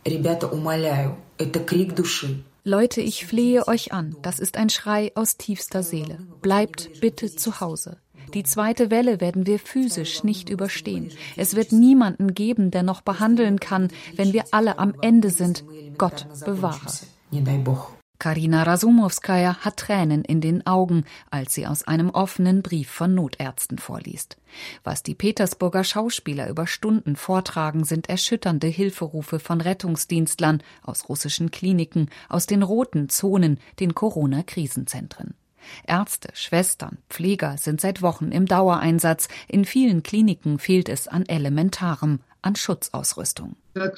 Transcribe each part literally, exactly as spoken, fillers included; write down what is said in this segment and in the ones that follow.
Leute, ich flehe euch an, das ist ein Schrei aus tiefster Seele. Bleibt bitte zu Hause. Die zweite Welle werden wir physisch nicht überstehen. Es wird niemanden geben, der noch behandeln kann, wenn wir alle am Ende sind. Gott bewahre. Karina Razumowskaja hat Tränen in den Augen, als sie aus einem offenen Brief von Notärzten vorliest. Was die Petersburger Schauspieler über Stunden vortragen, sind erschütternde Hilferufe von Rettungsdienstlern aus russischen Kliniken, aus den roten Zonen, den Corona-Krisenzentren. Ärzte, Schwestern, Pfleger sind seit Wochen im Dauereinsatz. In vielen Kliniken fehlt es an Elementarem, an Schutzausrüstung.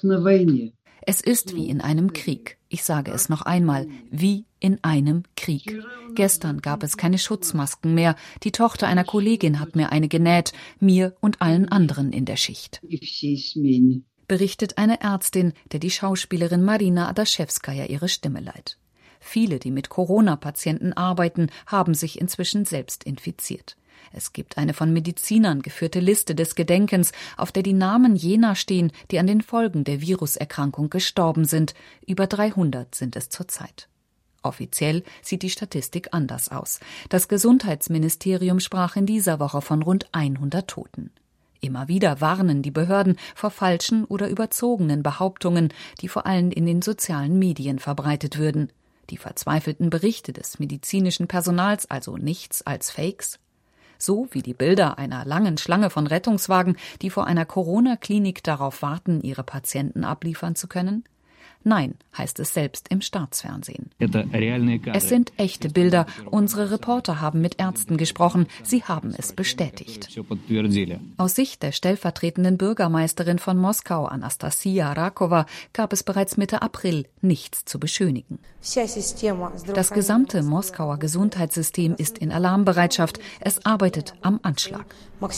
Es ist wie in einem Krieg. Ich sage es noch einmal, wie in einem Krieg. Gestern gab es keine Schutzmasken mehr. Die Tochter einer Kollegin hat mir eine genäht, mir und allen anderen in der Schicht. Berichtet eine Ärztin, der die Schauspielerin Marina Adaschewskaja ihre Stimme leiht. Viele, die mit Corona-Patienten arbeiten, haben sich inzwischen selbst infiziert. Es gibt eine von Medizinern geführte Liste des Gedenkens, auf der die Namen jener stehen, die an den Folgen der Viruserkrankung gestorben sind. Über dreihundert sind es zurzeit. Offiziell sieht die Statistik anders aus. Das Gesundheitsministerium sprach in dieser Woche von rund hundert Toten. Immer wieder warnen die Behörden vor falschen oder überzogenen Behauptungen, die vor allem in den sozialen Medien verbreitet würden. Die verzweifelten Berichte des medizinischen Personals also nichts als Fakes? So wie die Bilder einer langen Schlange von Rettungswagen, die vor einer Corona-Klinik darauf warten, ihre Patienten abliefern zu können? Nein, heißt es selbst im Staatsfernsehen. Es sind echte Bilder. Unsere Reporter haben mit Ärzten gesprochen. Sie haben es bestätigt. Aus Sicht der stellvertretenden Bürgermeisterin von Moskau, Anastasia Rakova, gab es bereits Mitte April nichts zu beschönigen. Das gesamte Moskauer Gesundheitssystem ist in Alarmbereitschaft. Es arbeitet am Anschlag.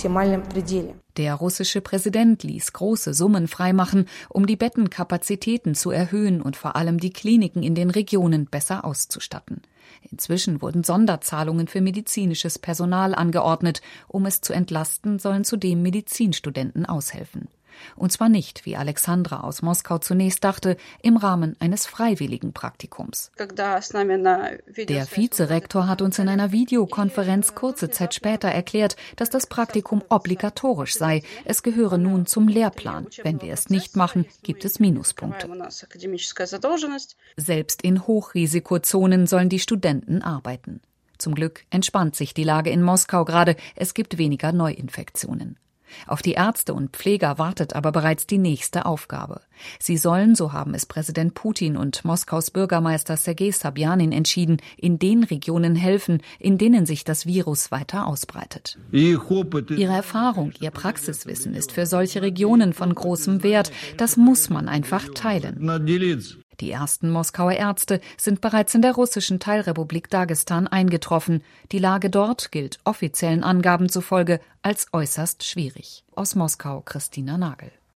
Der russische Präsident ließ große Summen freimachen, um die Bettenkapazitäten zu erhöhen und vor allem die Kliniken in den Regionen besser auszustatten. Inzwischen wurden Sonderzahlungen für medizinisches Personal angeordnet. Um es zu entlasten, sollen zudem Medizinstudenten aushelfen. Und zwar nicht, wie Alexandra aus Moskau zunächst dachte, im Rahmen eines freiwilligen Praktikums. Der Vizerektor hat uns in einer Videokonferenz kurze Zeit später erklärt, dass das Praktikum obligatorisch sei. Es gehöre nun zum Lehrplan. Wenn wir es nicht machen, gibt es Minuspunkte. Selbst in Hochrisikozonen sollen die Studenten arbeiten. Zum Glück entspannt sich die Lage in Moskau gerade. Es gibt weniger Neuinfektionen. Auf die Ärzte und Pfleger wartet aber bereits die nächste Aufgabe. Sie sollen, so haben es Präsident Putin und Moskaus Bürgermeister Sergei Sobjanin entschieden, in den Regionen helfen, in denen sich das Virus weiter ausbreitet. Ihre Erfahrung, ihr Praxiswissen ist für solche Regionen von großem Wert. Das muss man einfach teilen. Die ersten Moskauer Ärzte sind bereits in der russischen Teilrepublik Dagestan eingetroffen. Die Lage dort gilt offiziellen Angaben zufolge als äußerst schwierig. Aus Moskau Christina Nagel.